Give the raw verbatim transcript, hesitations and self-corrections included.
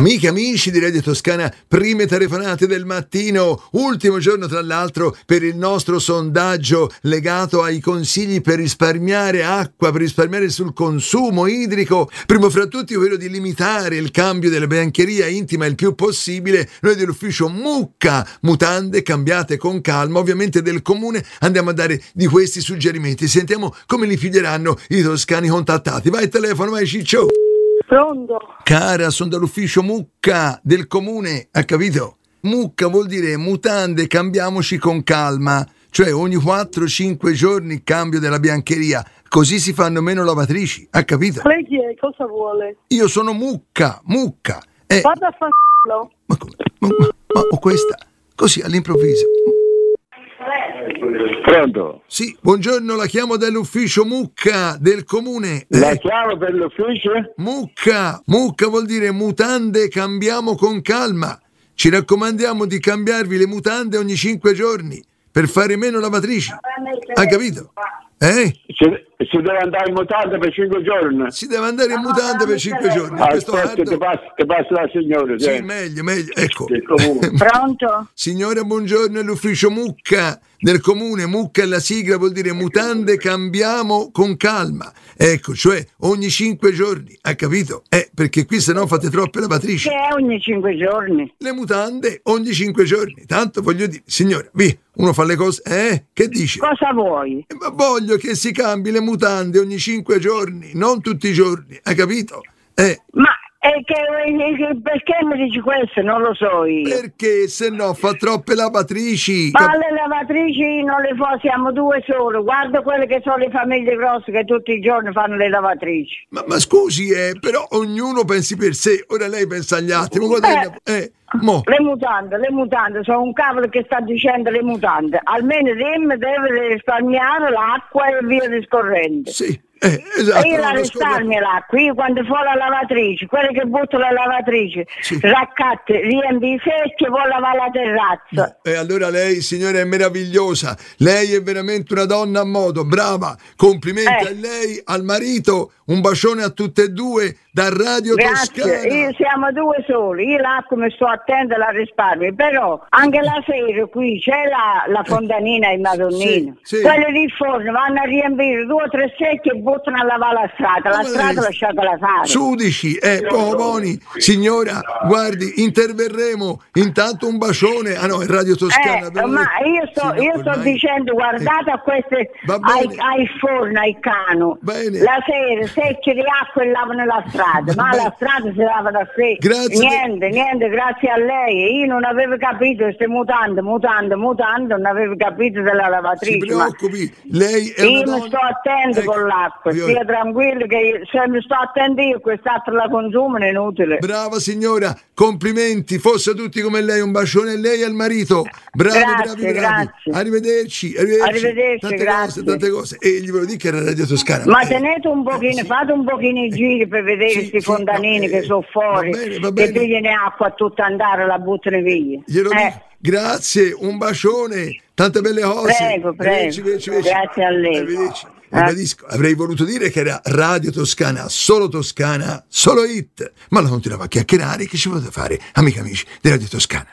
Amiche, amici di Radio Toscana, prime telefonate del mattino, ultimo giorno tra l'altro per il nostro sondaggio legato ai consigli per risparmiare acqua, per risparmiare sul consumo idrico. Primo fra tutti quello di limitare il cambio della biancheria intima il più possibile. Noi dell'ufficio Mucca, mutande cambiate con calma, ovviamente del comune, andiamo a dare di questi suggerimenti. Sentiamo come li piglieranno i toscani contattati. Vai, telefono, vai Ciccio. Pronto? Cara, sono dall'ufficio Mucca del comune, ha capito? Mucca vuol dire mutande cambiamoci con calma, cioè ogni quattro cinque giorni cambio della biancheria, così si fanno meno lavatrici, ha capito? Lei chi è? Cosa vuole? Io sono Mucca, Mucca. Eh, Vada a f***lo. ma come? Ma, ma, ma ho questa, così all'improvviso. Pronto? Sì, buongiorno, la chiamo dall'ufficio Mucca del comune. La Eh, chiamo per l'ufficio? Mucca, Mucca vuol dire mutande cambiamo con calma. Ci raccomandiamo di cambiarvi le mutande ogni cinque giorni per fare meno lavatrici. Ha capito? Eh? Si, si deve andare in mutande per cinque giorni? Si deve andare in mutande per cinque giorni. Questo Aspetta, ti caldo- passo, ti passo la signora. Sì, sì. meglio, meglio. Ecco. Del comune. Pronto? Signora, buongiorno, è l'ufficio Mucca del comune. Mucca è la sigla, vuol dire mutande cambiamo con calma. Ecco, cioè ogni cinque giorni, ha capito? Eh, perché qui se no fate troppe lavatrici. Che è ogni cinque giorni? Le mutande ogni cinque giorni. Tanto voglio dire, signora, via, uno fa le cose, eh? Che dice? Cosa vuoi? Eh, Ma voglio che si cambi le mutande ogni cinque giorni, non tutti i giorni, hai capito? Eh, Ma è che, è che- perché mi dici questo? Non lo so io. perché se no fa troppe lavatrici. Ma cap- le lavatrici non le fa, siamo due solo. Guarda quelle che sono le famiglie grosse che tutti i giorni fanno le lavatrici. Ma, ma scusi, eh, però ognuno pensi per sé, ora lei pensa agli altri, ma guarda, eh, mo. Le mutande, le mutande, sono un cavolo che sta dicendo le mutande. Almeno Rim deve risparmiare l'acqua e via discorrendo. Sì, eh, esatto. E io la non lo risparmio l'acqua, io quando fa la lavatrice, quelle che butto la lavatrice, Sì. raccatte, riempi i secchi e poi lavare la terrazza. E allora lei, signora, è meravigliosa. Lei è veramente una donna a modo, brava. Complimenti Eh. a lei, al marito. Un bacione a tutte e due da Radio Grazie, Toscana. io siamo due soli, io l'acqua mi sto attenta e la risparmio, però anche la sera qui c'è la, la fontanina e il madonnino. Sì, sì. Quelle di forno vanno a riempire due o tre secchi e buttano a lavare la strada, la Ma strada lei- lasciatela fare. Sudici, eh, Pomoni, signora, guardi, interverremo. Intanto un bacione. Ah no, è Radio Toscana. Eh, abbiamo ma detto. io sto, Sì, no, io sto ormai- dicendo guardate a queste Va ai, bene. ai forni, ai cano, Bene. la sera secchi di acqua e lavano la strada, Va ma bene. la strada si lava da sé. Grazie. Niente, niente, grazie a lei. Io non avevo capito queste mutande, mutande, mutande, non avevo capito della Si lavatrice. Ma preoccupi, lei è io una mi donna- sto attento Ecco, con l'acqua, io- stia tranquillo che io- se mi sto attento io quest'altro la consumo è inutile. Brava signora, complimenti, fosse tutti come lei, un bacione a lei e al marito. Bravi, Grazie, bravi, bravi. grazie. Arrivederci, arrivederci. Arrivederci, tante grazie. cose, tante cose. E gli volevo dire che era Radio Toscana. Ma Eh, tenete un pochino, sì. fate un pochino i giri per vedere Sì, questi sì, fontanini no, eh, che sono fuori, va bene, va che bene. pigliano acqua a tutto andare, la buttano via. Glielo Eh, dico. Grazie, un bacione, tante belle cose. Prego, prego. Arrivederci, arrivederci, arrivederci. Grazie a lei. Arrivederci. Eh. Ribadisco, avrei voluto dire che era Radio Toscana, solo Toscana, solo hit, ma la continuava a chiacchierare, che ci volete fare, amici amici di Radio Toscana.